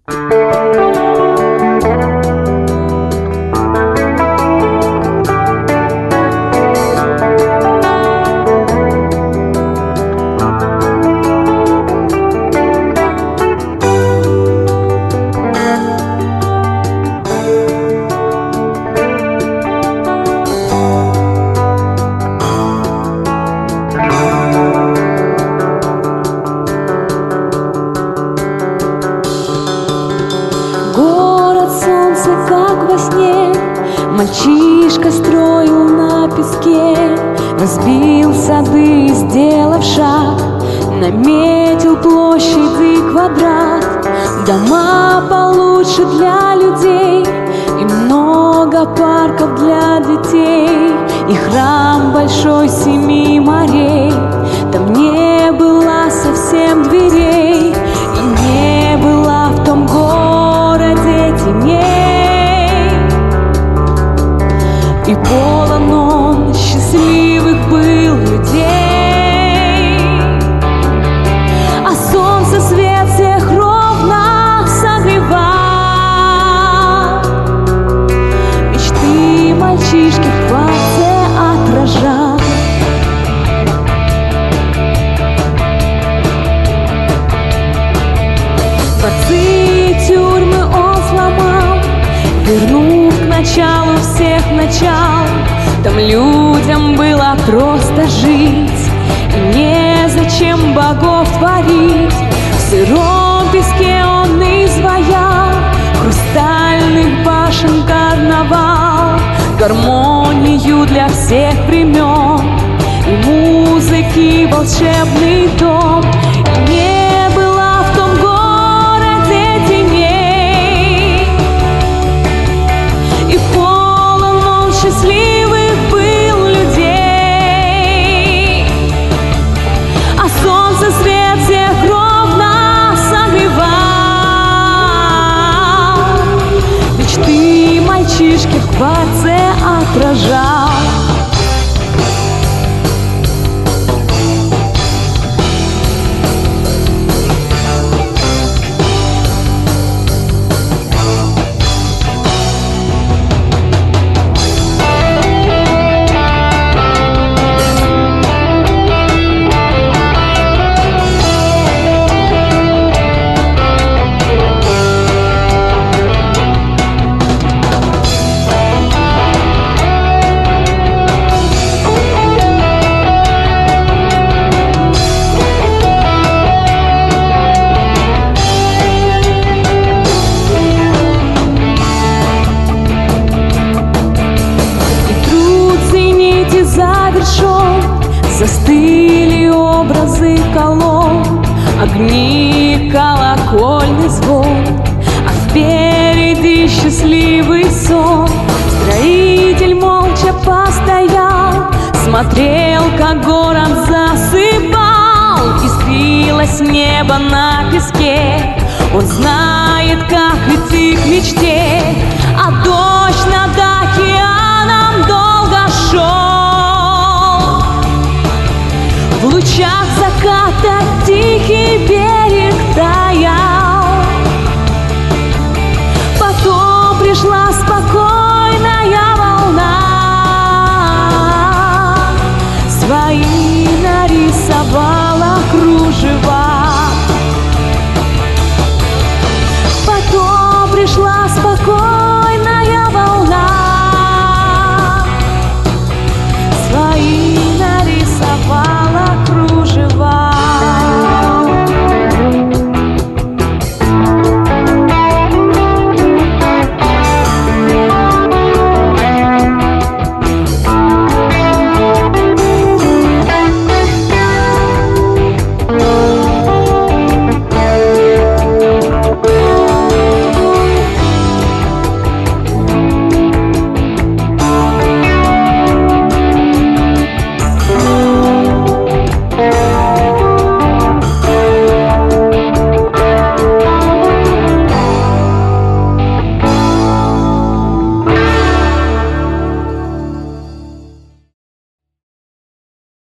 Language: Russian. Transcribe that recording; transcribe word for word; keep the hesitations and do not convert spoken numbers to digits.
Мальчишка строил на песке, разбил сады, сделав шаг, наметил площади квадрат, дома получше для людей и много парков для детей, и храм большой семи морей. Там не было совсем дверей, и не было в том городе теней. И полон он счастливых был людей, а солнце свет всех ровно согревал, мечты мальчишки в дворце отражал. Дворцы и тюрьмы он сломал, вернув к началу всех начал. Там людям было просто жить, и незачем богов творить. В сыром песке он изваял хрустальных башен карнавал, гармонию для всех времен и музыки волшебный дом. И не было в том городе теней, и полон он счастливых был людей, а солнце свет всех ровно согревал, мечты мальчишки в дворце отражал. Застыли образы колонн, огни, колокольный звон, а впереди счастливый сон. Строитель молча постоял, смотрел, как город засыпал. Искрилось небо на песке, он знает, как идти к мечте, а дождь над океаном долго шел. В лучах